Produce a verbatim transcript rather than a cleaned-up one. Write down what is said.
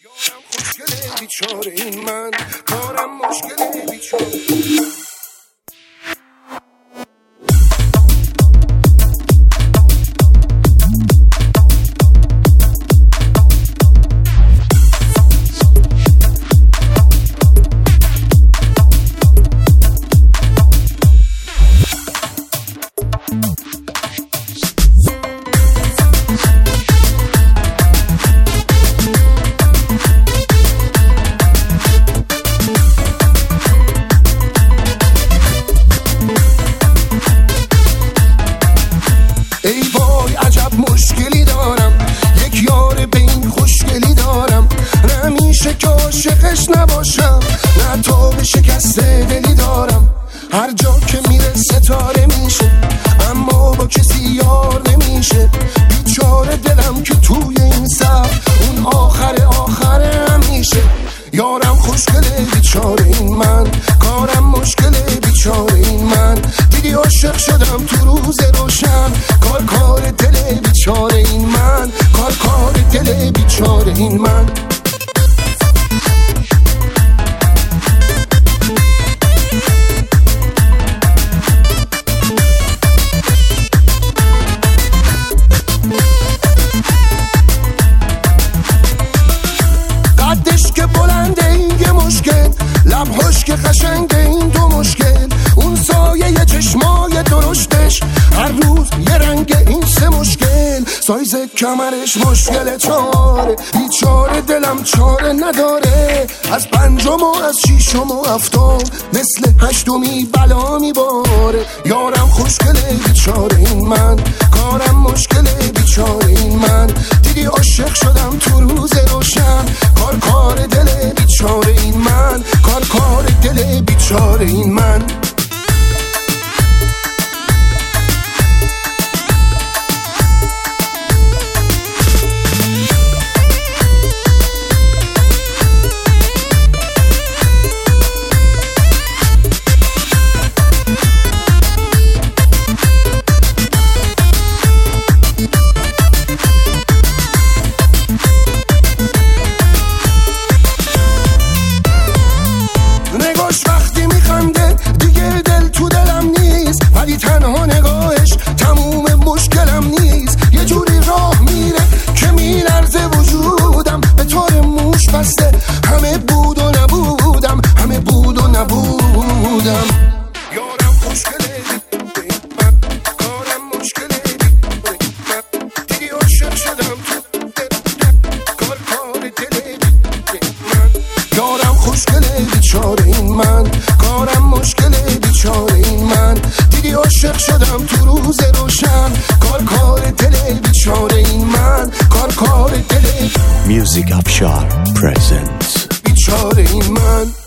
یارم خوشگله بیچاره این من، کارم مشکله بیچاره. مشکلی دارم، یک یار به این خوشگلی دارم، نه میشه که عاشقش نباشم، نه تو به شکست دلی دارم. هر جا که میره ستاره میشه، اما با کسی یار نمیشه. بیچاره دلم که توی این صف اون آخر آخره هم میشه. یارم خوشگله بیچاره این من، کارم مشکله بیچاره این من. دیدی عاشق شدم تو روز روشن، کار کار دل بیچاره این من، کار کار دل بیچاره این من. قدش که بلنده این یه مشکل، لبهاش که قشنگه این دو مشکل، اون سایه چشمای درشتش هر روز یه رنگ این سه مشکل. سایز کمرش مشکل چاره، بیچاره دلم چاره نداره. از پنجم و از شیشم و هفتم مثل هشتمی بلا میباره. یارم خوشگله بیچاره این من، کارم مشکله بیچاره این من. دیدی عاشق شدم تو روز روشن، کار کار دل بیچاره این من، کار کار دل بیچاره این من. وقتی میخنده دیگه دل تو دلم نیست، ولی تنها نگاهش تموم مشکلم نیست. یه جوری راه میره که میلرزه وجودم، به طور موش بسته همه بود و نبودم، همه بود و نبودم. یارم خوشگله من، کارم مشکله من. دیدی عاشق شدم تو کار کار دل من. یارم خوشگله بیچاره این من، کارم مشکله بیچاره این من. دیدی عاشق شدم تو روز روشن، کار کار دل بیچاره این من، کار کار دل. Music Afshar presents بیچاره این من.